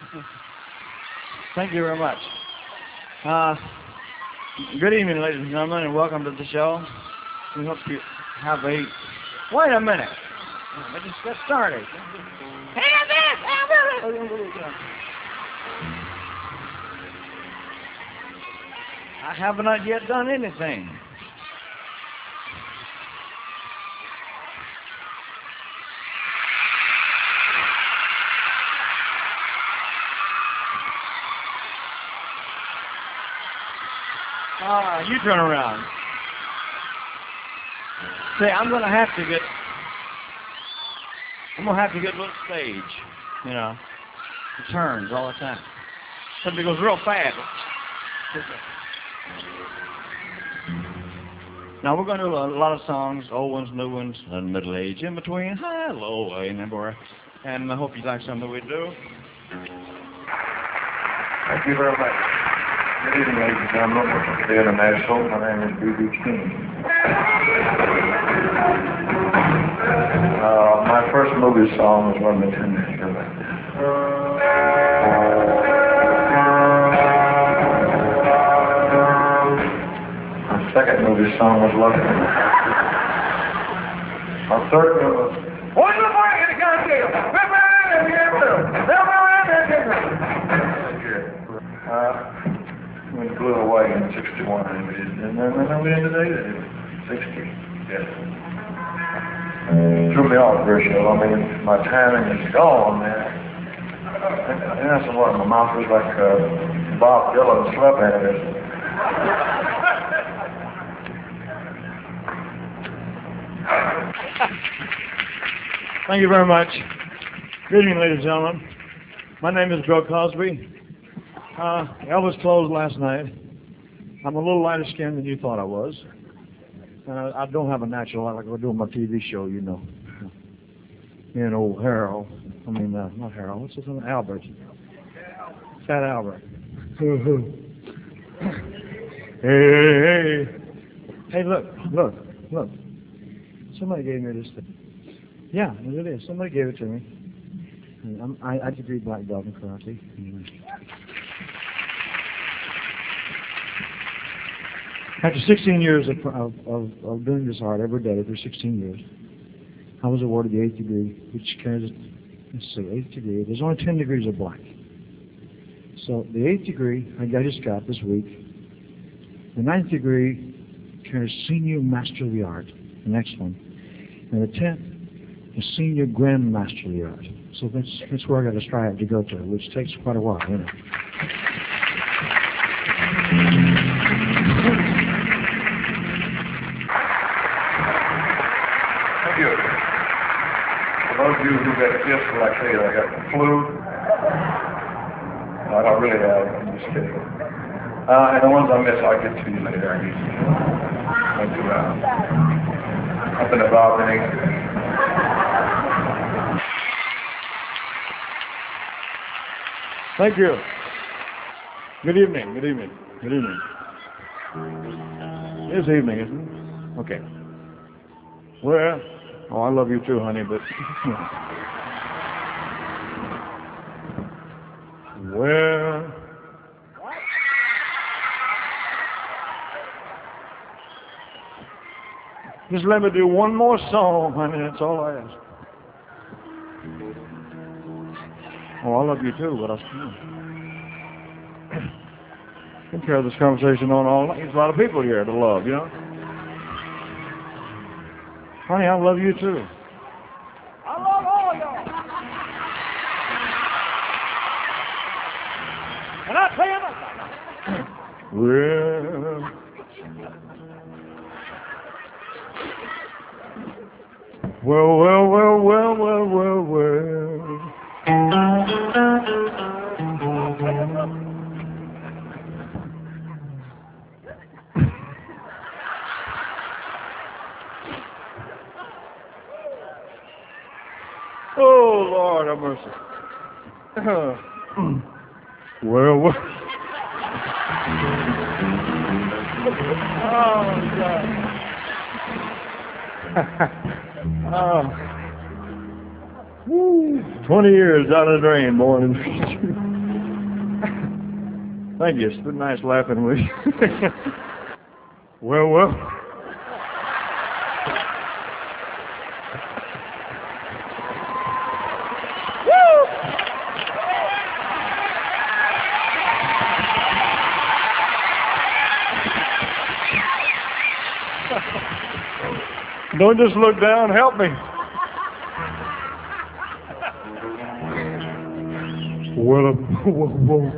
Thank you very much. Good evening, ladies and gentlemen, and welcome to the show. We hope you have a... Wait a minute. Let's just get started. Hey a minute! I have not yet done anything. You turn around. Say, I'm gonna have to get a little stage, you know. It turns all the time. Something goes real fast. Now we're gonna do a lot of songs, old ones, new ones, and middle age, in between, high, low, anywhere. And I hope you like something we do. Thank you very much. Good evening, ladies and gentlemen. Welcome to the International. My name is B.B. King. My first movie song was Run the Tender Sugar. My second movie song was Love. My third one was What's the point in the goddamn? We blew away in 61, and then we ended at 60. Yes. Threw me off very show. I mean, my timing is gone, man. And that's what my mouth was like Bob Dylan slept at it. Thank you very much. Good evening, ladies and gentlemen. My name is Bill Cosby. Elvis closed last night. I'm a little lighter skinned than you thought I was. I don't have a natural light like I do on my TV show, you know. Me and old Harold. I mean, not Harold. What's his name? Albert. Fat Albert. Hey. Hey, look. Somebody gave me this thing. Yeah, it is. Somebody gave it to me. I degree black belt in karate. After 16 years of doing this art every day for 16 years, I was awarded the 8th degree, which carries, let's see, 8th degree. There's only 10 degrees of black. So the 8th degree I just got this week. The 9th degree carries Senior Master of the Art, the next one. And the 10th is Senior Grand Master of the Art. So that's where I got to strive to go to, which takes quite a while, you know. For those of you who got gifts, like I say, I got the flu. No, I don't really have. I'm just kidding. And the ones I miss, I'll get to you later. I need to up in the balcony. Thank you. Good evening. It's evening, isn't it? Okay. Well, I love you too, honey, but... Well... Just let me do one more song, honey, that's all I ask. Oh, I love you too, but I can carry this conversation on all night. There's a lot of people here to love, you know? Honey, I love you too. I love all of y'all. And I tell you nothing. Well. Oh, Lord have mercy. Well. Oh, God. 20 years down the drain, born in Thank you. It's been nice laughing with you. Well. Don't just look down. Help me. Whoa.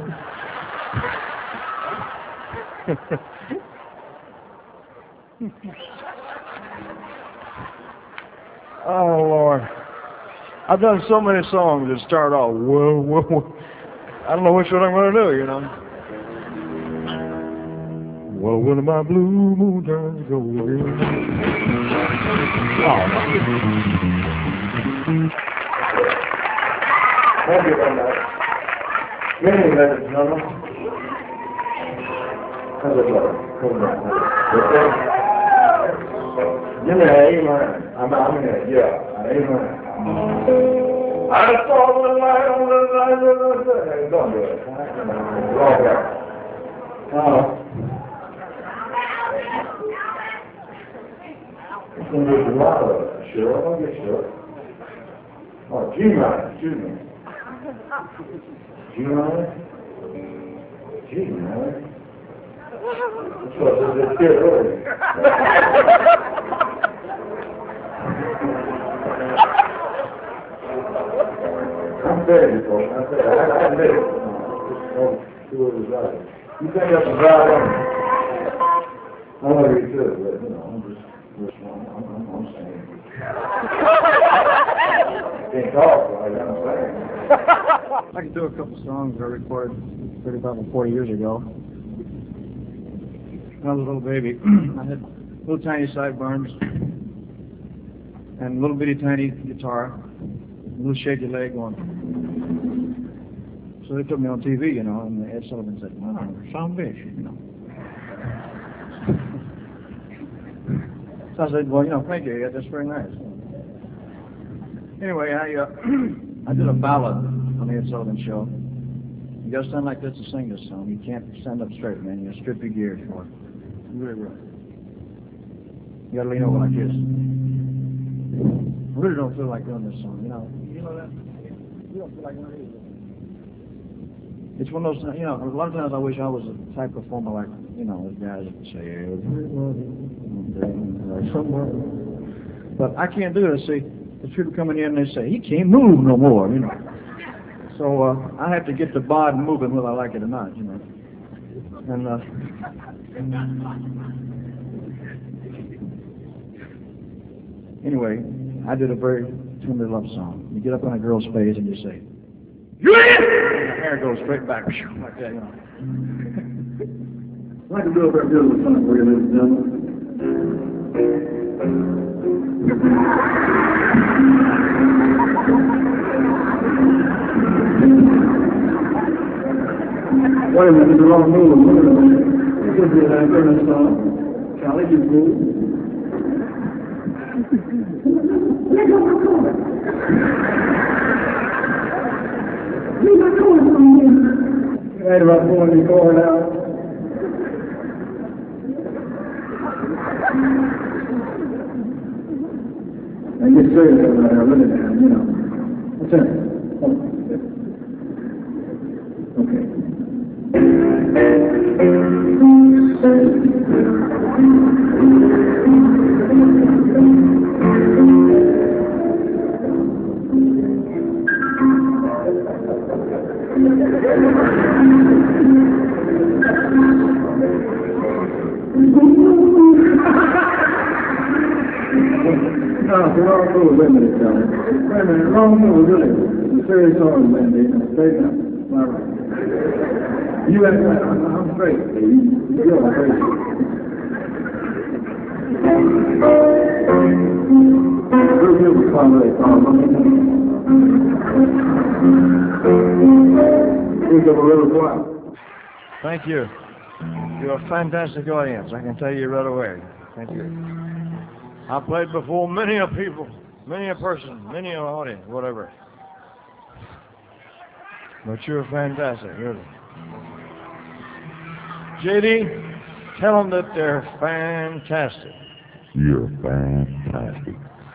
Oh, Lord. I've done so many songs that start off, whoa. I don't know which one I'm going to do, you know. Well, when my blue moon turns golden. Oh, Thank you very much. Many ladies and gentlemen. How's it going? Hold on. Give me an amen. I'm in it, yeah. An amen. I saw the light on the light of the day. Don't do it. There's a lot of it. Sure, I'll get sure. Oh, G minor, excuse me. G minor? G minor? That's what I said earlier. I'm begging you, folks. I admit it. Oh, two of us right. You think that's a dry one? I know you could, but, you know, I'm just... I'm saying. Can't talk, like I'm saying. I could do a couple songs that I recorded 35 or 40 years ago. When I was a little baby, I had little tiny sideburns and a little bitty tiny guitar, a little shaky leg going. So they took me on TV, you know, and Ed Sullivan said, "Wow, you sound big," you know. So I said, "Well, you know, thank you, Ed, that's very nice." Anyway, I did a ballad on the Ed Sullivan Show. You gotta stand like this to sing this song. You can't stand up straight, man. You gotta strip your gears for it. Really rough. You gotta lean over like this. I really don't feel like doing this song, you know. You know that? You don't feel like doing it either. It's one of those, you know, a lot of times I wish I was a type performer like, you know, those guys that say, somewhere. But I can't do it. See, there's people coming in and they say, he can't move no more, you know. So I have to get the bod moving whether I like it or not, you know. And anyway, I did a very tender love song. You get up on a girl's face and you say, "You in?" And the hair goes straight back, like that, you know. I'd like to do a very beautiful song for you, ladies and gentlemen. Wait a minute, this is the wrong move. This is the Anchorman song. Charlie, you move. Right about 44 now. I get serious about it, I really am, you know. What's that? Okay. No, it's the wrong move, wait a minute, Charlie. Wait a minute, wrong move, really. It's a serious song, Wendy. Straighten up. All right. You have that. I'm straight, Steve. You're straight. Real beautiful song, really, song. Here's a little choir. Thank you. You're a fantastic audience. I can tell you right away. Thank you. I've played before many a people, many a person, many an audience, whatever. But you're fantastic, really. JD, tell them that they're fantastic. You're fantastic.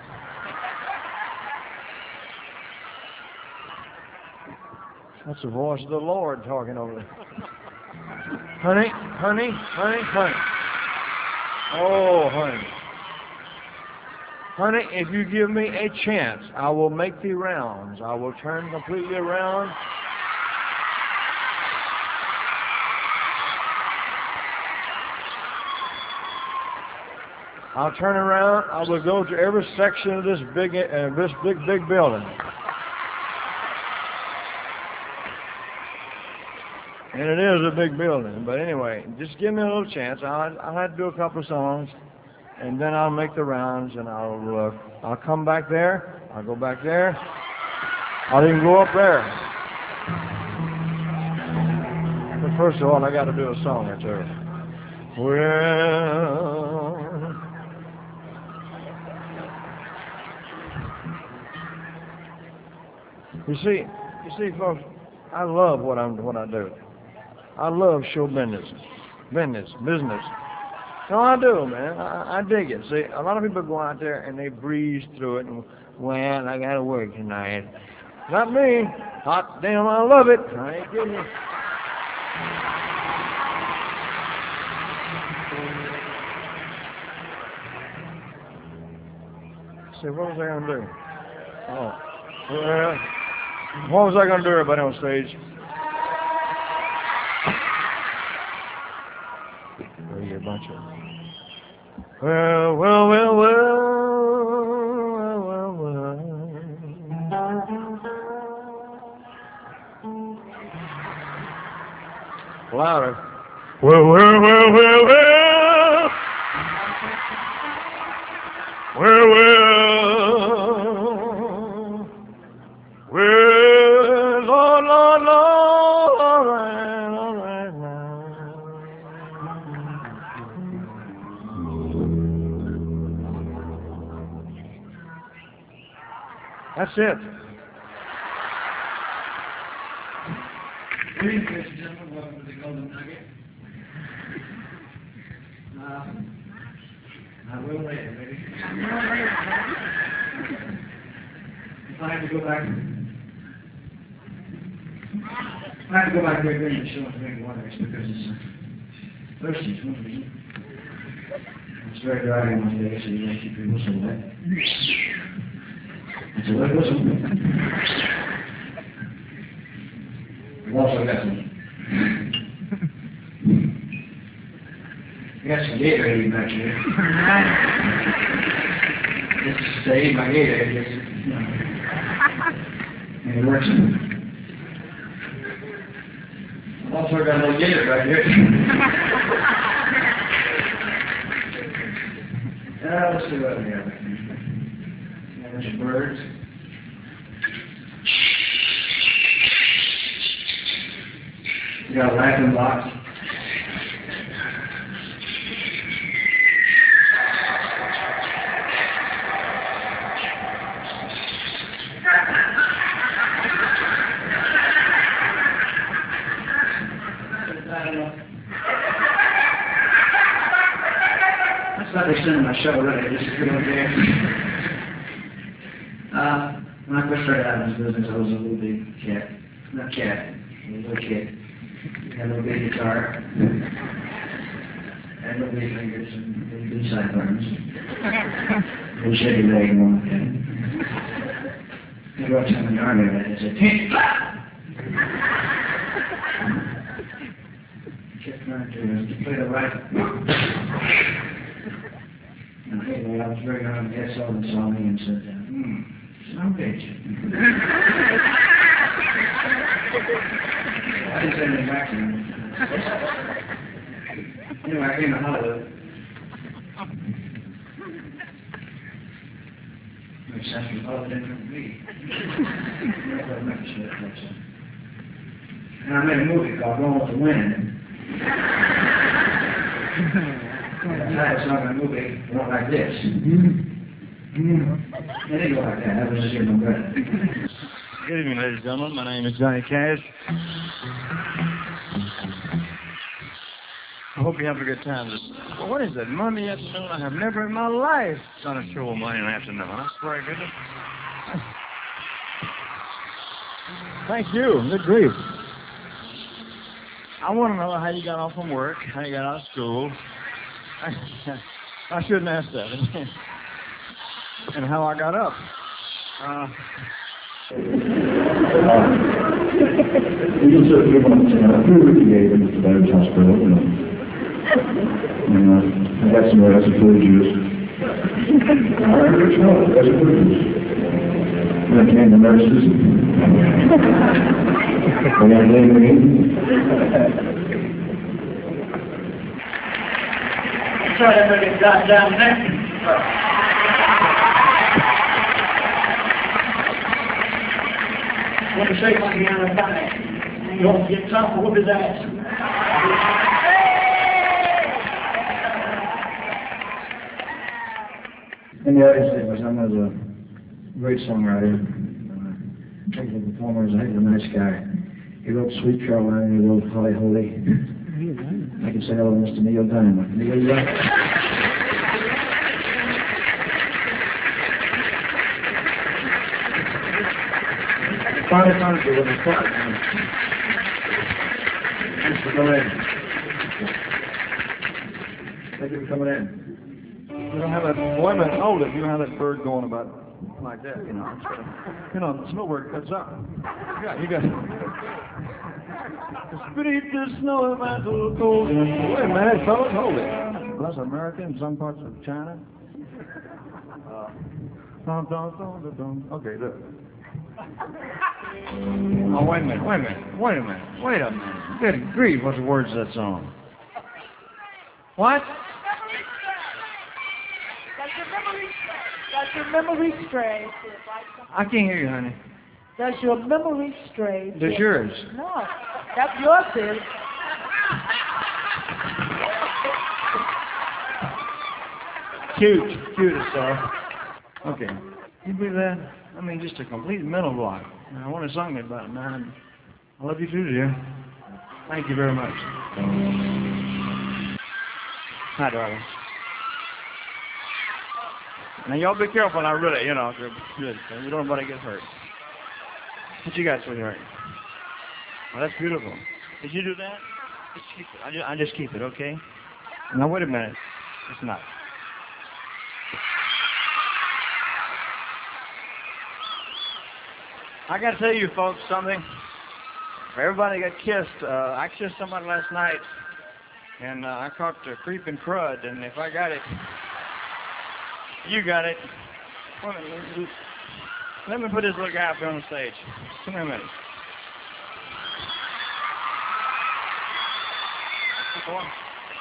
That's the voice of the Lord talking over there. Honey, honey, honey, honey. Oh, honey. Honey, if you give me a chance, I will make thee rounds. I will turn completely around. I'll turn around. I will go to every section of this big building. And it is a big building. But anyway, just give me a little chance. I'll have to do a couple of songs, and then I'll make the rounds, and I'll come back there. I'll go back there. I'll even go up there. But first of all, I got to do a song or two. Well, you see, folks, I love what I do. I love show business. No, I do, man. I dig it. See, a lot of people go out there and they breeze through it and, well, I gotta work tonight. Not me. Hot damn, I love it. I ain't kidding you. See, what was I gonna do? Oh, well, what was I gonna do, everybody on stage? A bunch of well. Louder. Well. Lord, all right now. That's it. Greetings, ladies and gentlemen. Welcome to the Golden Nugget. I will later, maybe. If I have to go back there during the show and drink water, it's because it's thirsty. It's one reason. It's very dry in one day, so you make keep your whistle wet. It's a wet whistle. We've also got some Gatorade back here. This is to eat my Gatorade. And it works. I've also got a little Gatorade back here. Let's see what we have back here. A bunch of birds. We got a laughing box. In my show, really, just to go there. When I first started out in this business, I was a little big cat. Not cat, a little kid. Had a little big guitar. Had little big fingers and little big sideburns. Little shady leg and one thing. I wrote something in the army and I said, "Pink flap!" Kept trying to play the right. Anyway, I was very young, Ed Sullivan saw me and said, son of a bitch. I didn't say anything back to him. Anyway, I came to Hollywood. Which sounds totally different from me. And I made a movie called Gone with the Wind. I had some movie went like this. It didn't go like that. That was just your brother. Good evening, ladies and gentlemen. My name is Johnny Cash. hope you have a good time. Well, what is it? Monday afternoon? I have never in my life done a show on Monday afternoon. I swear to goodness. Thank you. Good grief. I want to know how you got off from work, how you got out of school. I shouldn't ask that. And how I got up. We just took people on the in the Baptist Hospital, you know. And I got some acid fruit juice. I heard it smell, acid fruit juice. And I came to nurses. They got to me. Try to make it down there. When you shake my hand on back, you don't get tough, whoop his ass. And the other thing was I'm a great songwriter. Heck of a performer, he's a heck of a nice guy. He wrote Sweet Caroline, he wrote Holly Holy. I can say hello to Mr. Neil Diamond. Neil Diamond. Finally found it when I started. Thanks for coming in. Thank you for coming in. You don't have that, wait a minute, hold it. You don't have that bird going about like that, you know. The snowbird cuts up. You got Beneath the snow of mantle cold. Wait a minute, fellas, hold it. That's America in some parts of China. Okay, look. Oh, wait a minute. Good grief, what's the words of that song? What? Does your memory stray? I can't hear you, honey. Does your memory stray? Does yours? No, that's yours, is. Cute as all. Okay. You believe that? I mean, just a complete mental block. I want to song me about it, man. I love you too, dear. Thank you very much. Hi, darling. Now, y'all be careful now, really, you know, good. We don't want anybody get hurt. What you got, sweetheart? Oh, that's beautiful. Did you do that? Just keep it. I just keep it, okay? Now, wait a minute. It's not. I got to tell you folks something. Everybody got kissed. I kissed somebody last night, and I caught the creeping crud, and if I got it, you got it. Let me put this little guy up here on the stage. Come here a minute. Go on.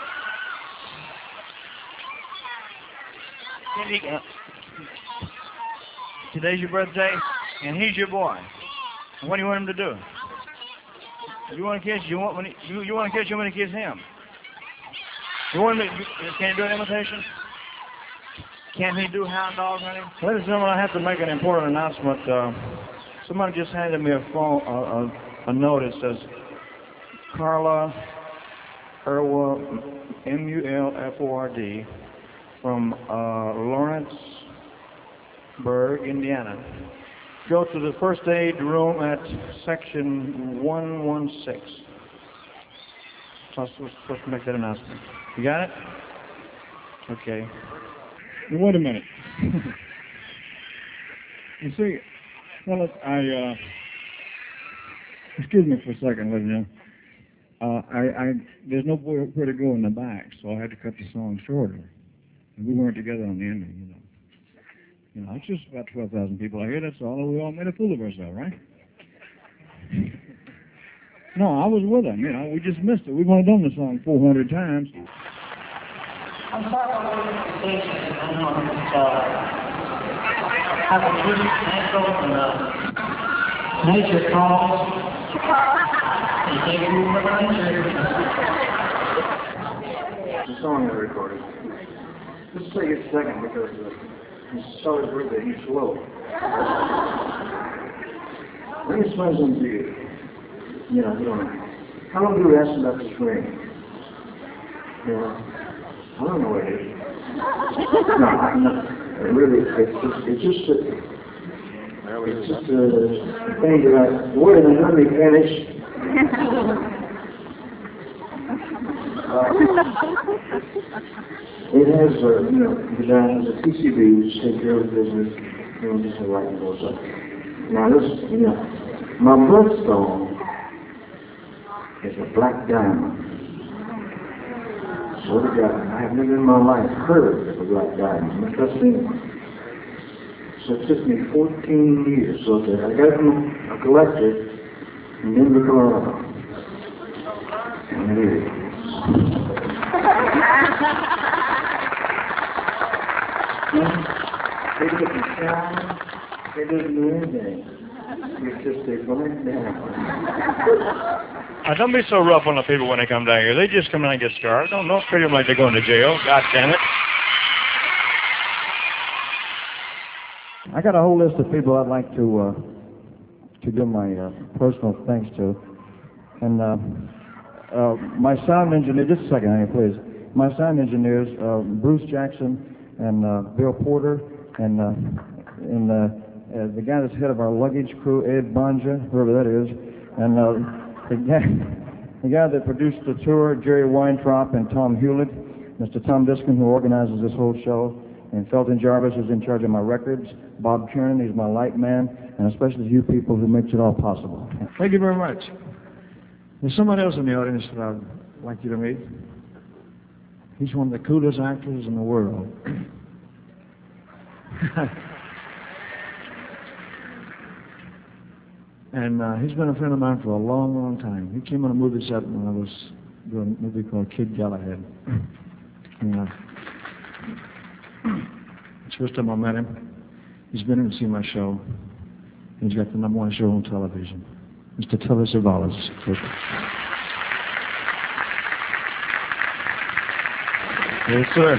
Today's your birthday, and he's your boy. What do you want him to do? You want to kiss? You want to kiss? You want to kiss him? You want him to? Can he do an imitation? Can he do hound dog, honey? Ladies and gentlemen, I have to make an important announcement. Somebody just handed me a note. It says Carla Mulford, Mulford, from Lawrenceburg, Indiana. Go to the first aid room at section 116. So I was supposed to make that announcement. You got it? Okay. Wait a minute. You see, fellas, excuse me for a second, ladies and gentlemen. There's nowhere to go in the back, so I had to cut the song shorter. And we weren't together on the ending, you know. You know, it's just about 12,000 people out here, that's all, and we all made a fool of ourselves, right? No, I was with them, you know, we just missed it. We've only done the song 400 times. I'm sorry for the station. I know it's have a really natural and nature calls. And thank you for The song I recorded. Let's take a second because Charlie's birthday, he's slow. Let me explain something to you. You know, how long do you ask about this ring? Yeah. I don't know what it is. No, I'm not. Really, it's just a thing that wait a minute, let me finish. It has, the PCBs take care of the business, just the light goes up. Now this, my birthstone is a black diamond. So I have never in my life heard of a black diamond. That's it. So it took me 14 years. So I got it from a collector in Denver, Colorado. And it is. They didn't shine. They didn't do anything. It's just they black diamond. Don't be so rough on the people when they come down here. They just come in and get scarred. Don't treat them like they're going to jail. God damn it. I got a whole list of people I'd like to give my personal thanks to. And my sound engineer, just a second, honey, please. My sound engineers, Bruce Jackson and Bill Porter, and the guy that's head of our luggage crew, Ed Bonja, whoever that is, and the guy that produced the tour, Jerry Weintraub and Tom Hewlett, Mr. Tom Diskin, who organizes this whole show, and Felton Jarvis is in charge of my records, Bob Kiernan, he's my light man, and especially you people who makes it all possible. Thank you very much. There's somebody else in the audience that I'd like you to meet. He's one of the coolest actors in the world. And he's been a friend of mine for a long, long time. He came on a movie set when I was doing a movie called Kid Galahad. And, it's the first time I met him. He's been in to see my show. He's got the #1 show on television. Mr. Telly Savalas. Yes, sir.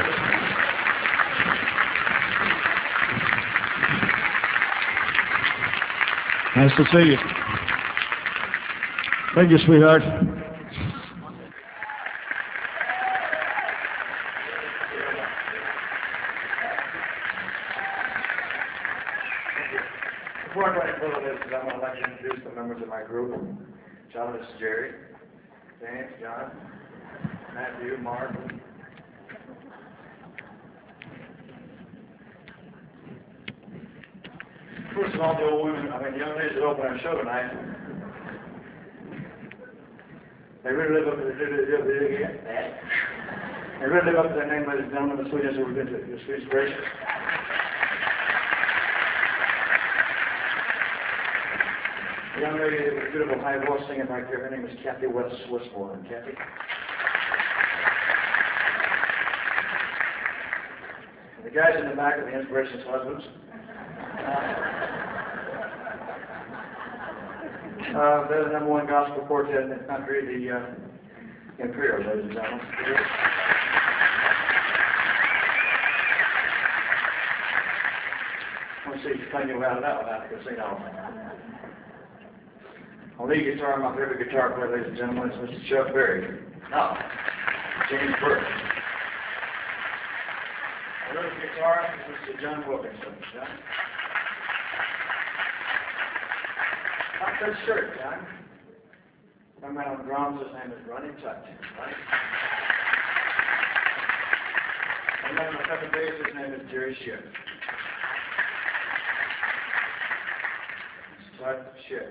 Nice to see you. Thank you, sweetheart. Before I go any further with this, I want to like to introduce the members of my group. John, this is Jerry. James, John, Matthew, Mark. First of all, the old women, the young ladies that open our show tonight, they really live up to their name, ladies and gentlemen, the sweetness of the sweet inspiration. The young lady with a beautiful high voice singing right there, her name is Kathy Westmore. Kathy? The guys in the back are the Inspirations husbands. They're the #1 gospel quartet in the country, the Imperial, ladies and gentlemen. I want to see if you can you out of that one out of the casino. On lead guitar, my favorite guitar player, ladies and gentlemen, is Mr. Chuck Berry. Now, James Burke. On rhythm guitar is Mr. John Wilkinson. John? Not that shirt, John. Come out on drums, his name is Ronnie Tutt. Right? And then on the second bass, his name is Jerry Shipp. Tutt Shipp.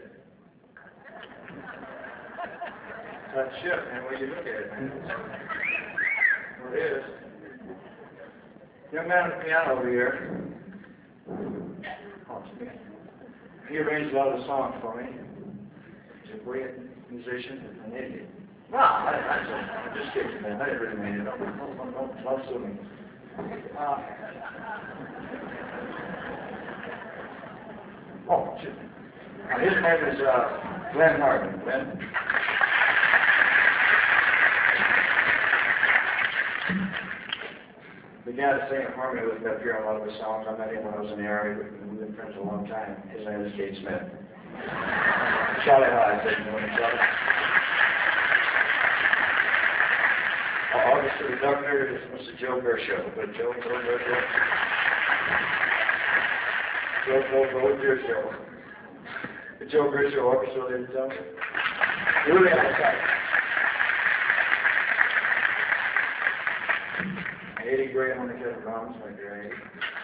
Tutt Shipp, and when you look at it, well, it is. Young man on the piano over here. He arranged a lot of the songs for me. He's a great musician and an idiot. No, I'm just kidding, man. I didn't really mean it. Don't sue me. Shit. His name is Glenn Harden. Glenn? The guy that's singing harmony with me up here on a lot of his songs, I met him when I was in the Army. We've been friends a long time. His name is Kate Smith. Charlie High, said you know Charlie. Orchestra conductor is Mr. Joe Gershow. But Joe Gershow. Joe Gershow. The Joe Gershow Orchestra, ladies and gentlemen. Really outside. Eddie Graham on the tenor drums, my dear Eddie.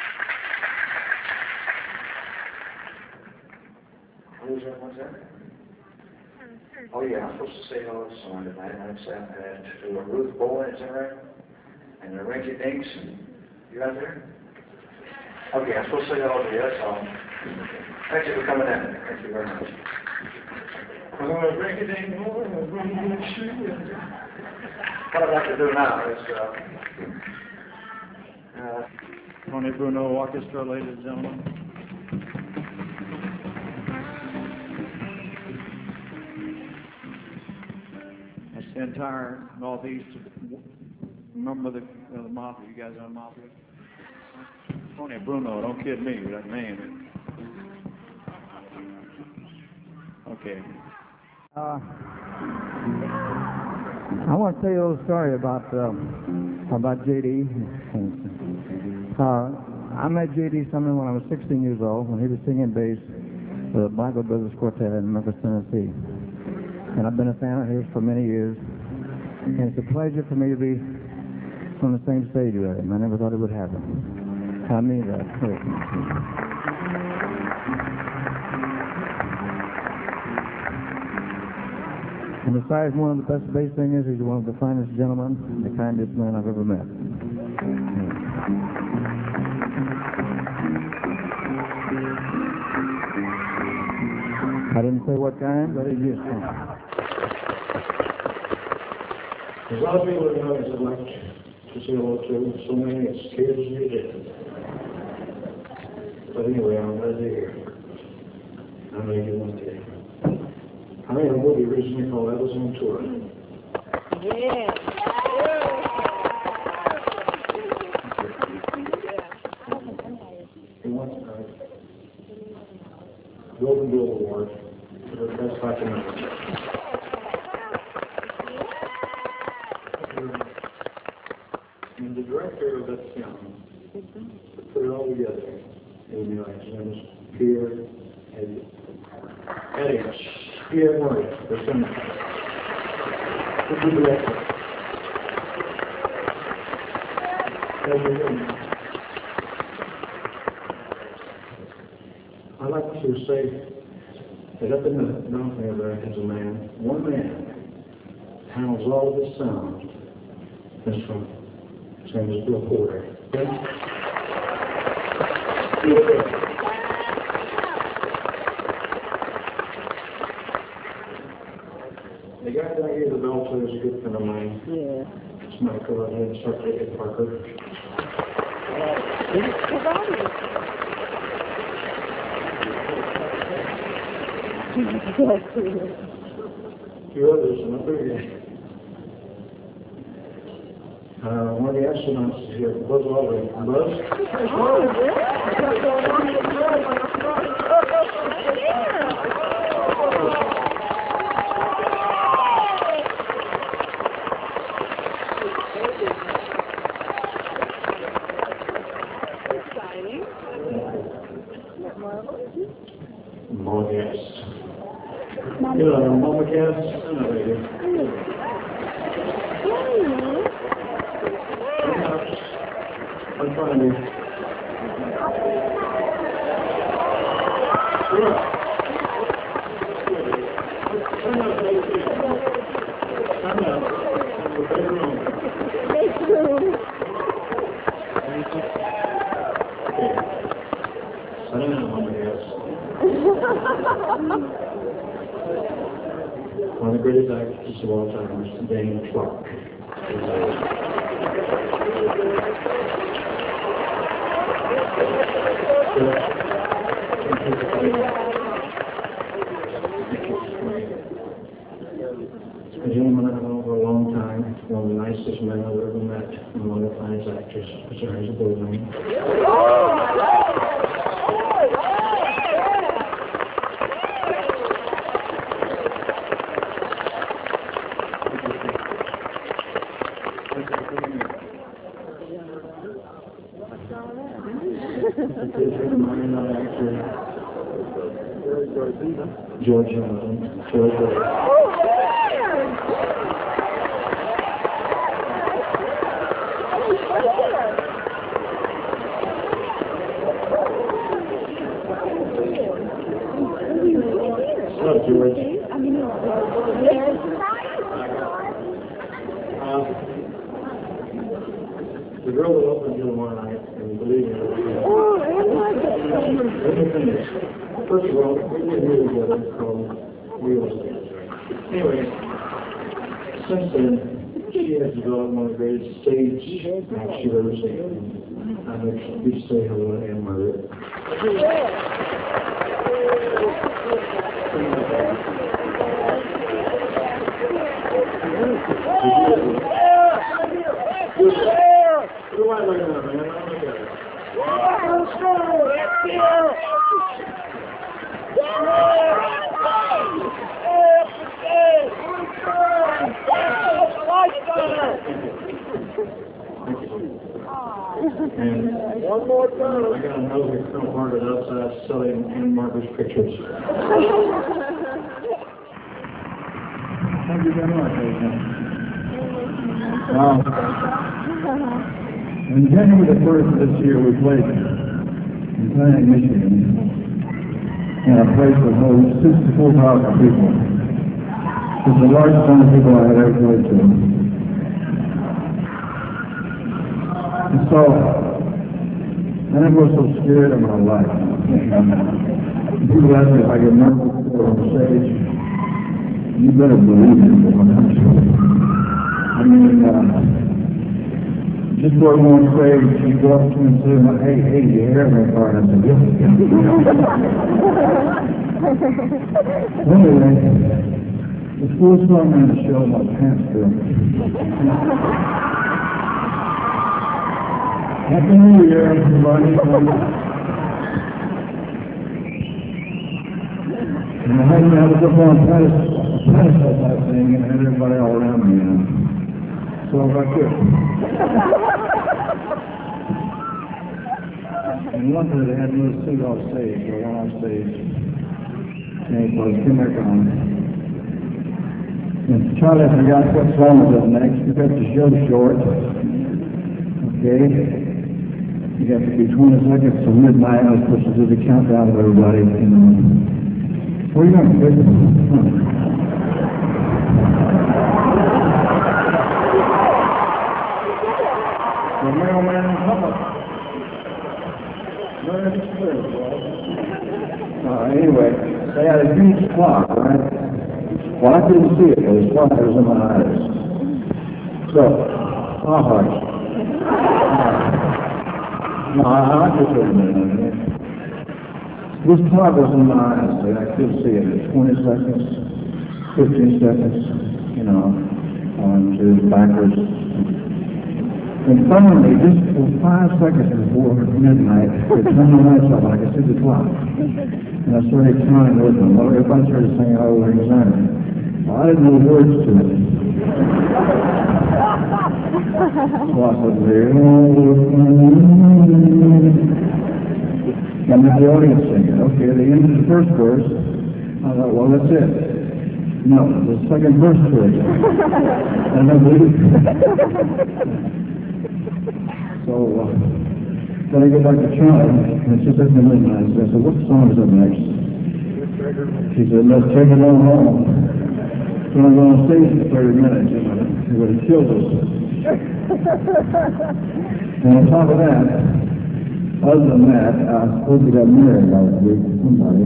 Who's that? What's that? Oh yeah, I'm supposed to say hello to someone tonight. I'm saying to Ruth Bowen, is that right? And the Rinky Dinks. You out there? Okay, I'm supposed to say hello to you. That's all. Thank you for coming in. Thank you very much. Rinky Dink. What I'd like to do now is Tony Bruno Orchestra, ladies and gentlemen. That's the entire northeast. Remember the Mafia? You guys know Mafia? Tony Bruno, don't kid me with that name. Okay. I want to tell you a little story about J.D. I met J.D. Sumner when I was 16 years old, when he was singing bass for the Blackwood Brothers Quartet in Memphis, Tennessee. And I've been a fan of his for many years. And it's a pleasure for me to be on the same stage with him. I never thought it would happen. I mean that. And besides one of the best bass singers, he's one of the finest gentlemen, the kindest man I've ever met. I didn't say what kind, but he is kind. There's a lot of people in the audience I'd like to say hello to. So many, it's scares me to death. But anyway, I'm glad they're here. I made you one day. I made a movie originally called Elvis on Tour. Yeah. He won Golden Globe Award for the best documentary. And the director of that film put it all together in the United States. Pierre Murray, the son. The director. I like to say that up in the mountain there is a man, one man, handles all of this sound. His name is Bill Porter. The guy that I gave the bell to is a good friend of mine. Yeah. It's Michael and Sergeant Parker. Few others, and I'm pretty good. One of the astronauts is here, Buzz Aldrin. Buzz? More guests. You know, Mama guests? No, they do. I'm trying to. Sure. One of the greatest actors of all time is Daniel Clark. A gentleman I've known for a long time, one of the nicest men I've ever met, and one of the finest actors, Mr. Harry Bowling. George Hamilton. George. What's up, George? The girl that opened you tomorrow night, and believe me, let me finish. First of all, we did meet together from real estate. Anyway, since then, she has developed one of the greatest stage acts you've ever seen. I'm going to say hello to Ann Margaret. Who am I looking at, man? I'm looking at it. And one more time. I got a nose that's so hard that outside selling Ann Margaret's pictures. Thank you very much, in January the 1st of this year, we played in Plain, Michigan, in a place that holds 64,000 people. It's the largest number of people I had ever played to. And so, I never was so scared of my life. People ask me if I get nervous on stage. You better believe it. I mean, just before I went on stage, she go up to me and said, hey, your hair is on fire. And I said, yes. Anyway, the first song on the show, my pants fell. Happy New Year, everybody. And I had to have a good one pedestal type thing and had everybody all around me. So if I could. And one day they had me sit off stage, so I went on stage. And it was Kim McCon. And Charlie, I forgot what song was up next. We got the show short. Okay. You got to be 20 seconds to midnight. I was supposed to do the countdown of everybody. Where are you going, kid? The mailman, come up. Anyway, they had a huge clock, right? Well, I couldn't see it, but the clock was in my eyes. So, I'll hush. No, I just wait a minute. This clock was in my eyes, and I could see it at 20 seconds, 15 seconds, on to backwards. And finally, just for 5 seconds before midnight, they turned the lights off, and I could see the clock. And I started counting with them. Well, everybody started saying, oh, we're examining. Well, I didn't know the words to it. So I said, and the audience singing. Okay, at the end of the first verse, I thought, well, that's it. No, the second verse to it. And I believe. So, then I go back to Charlie, and she said to me, I said, what song is up next? She said, let's take it on home. So I'm going to stage for 30 minutes, it would have killed us. And on top of that, other than that, I suppose we got married last week to somebody.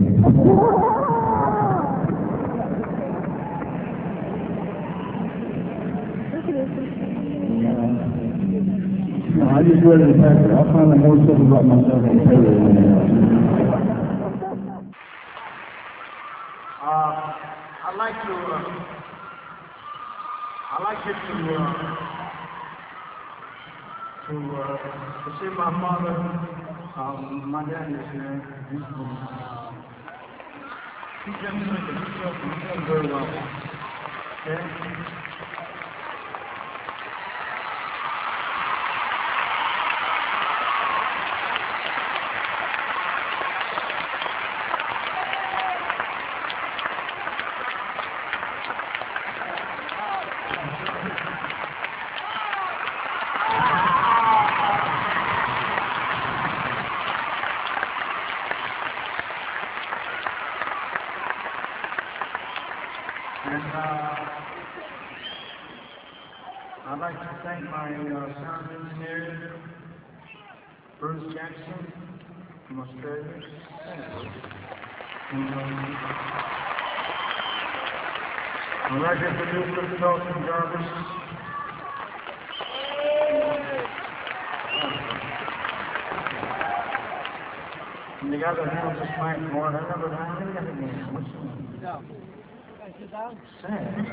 No, I just read the paper. I'll find out more stuff about myself on the paper than anything else. I'd like you to see my father. My dad is here. He's doing very well. Okay? I'd like to thank my sound engineer, Bruce Jackson from Australia. And, my record producer, Dalton Jarvis. And the guy that handles this microphone, I never heard that again. What's his name? Sam.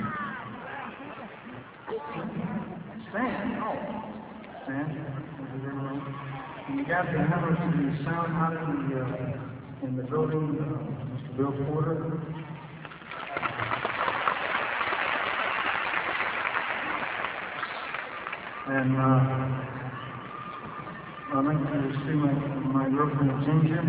Sam. Oh. Sam. And the guy that handles the sound out in the building, Mr. Bill Porter. And I'd like to see my girlfriend Ginger.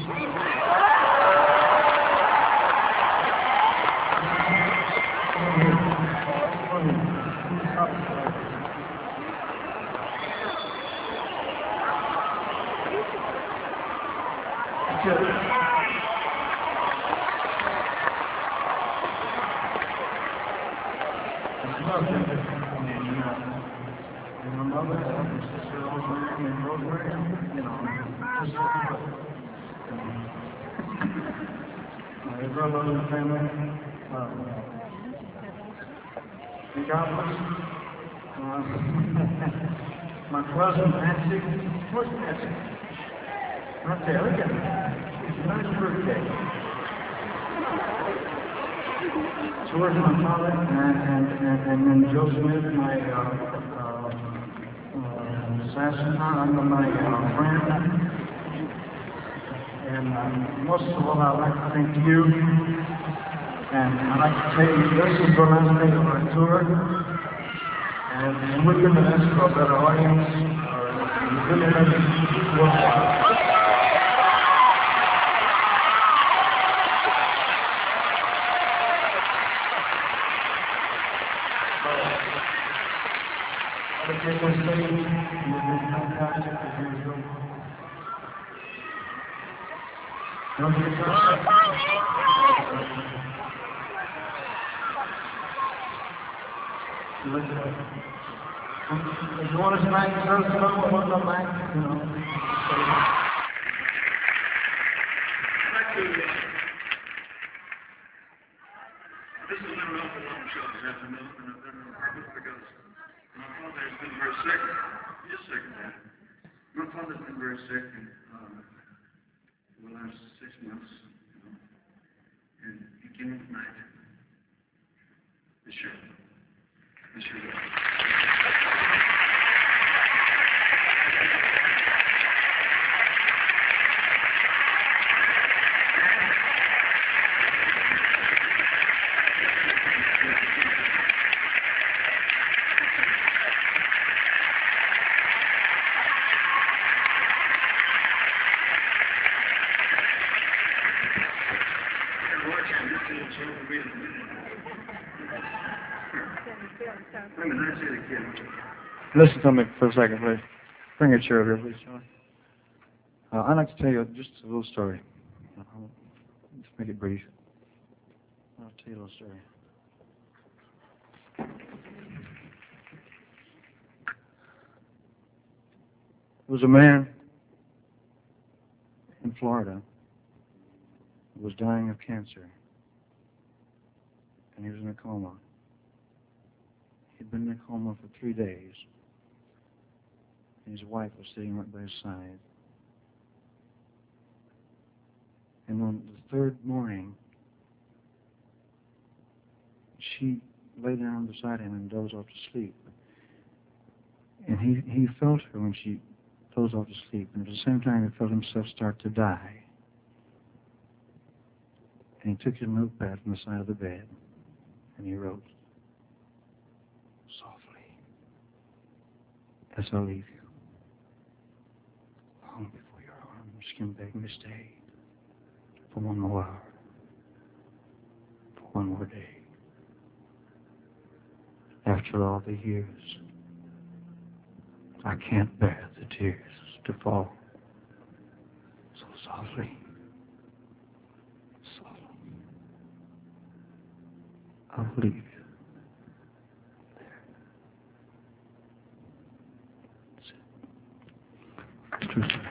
My cousin Nancy, where's Nancy? Right there, look at her. It's a nice birthday. So where's my father? And then Joe Smith, my assassin, my friend. And most of all, I'd like to thank you. And I'd like to tell you, this is the last day of our tour. And we're going to ask that our audience are really worthwhile. If you want us tonight, let us know what we're going to you know. This has been an awful long show this afternoon, and I've been nervous because my father has been very sick. Just a second, Dad. My father's been very sick for the last 6 months, and he came in tonight. This year. Listen to me for a second, please. Bring a chair over here, please, Charlie. I'd like to tell you just a little story. Let's make it brief. I'll tell you a little story. There was a man in Florida who was dying of cancer, and he was in a coma. He'd been in a coma for 3 days, and his wife was sitting right by his side. And on the third morning, she lay down beside him and dozed off to sleep. And he felt her when she dozed off to sleep, and at the same time he felt himself start to die. And he took his notepad from the side of the bed, and he wrote, softly, as I leave you, long before your arms can beg me stay, for one more hour, for one more day. After all the years, I can't bear the tears to fall. So softly, softly, I'll leave you. True.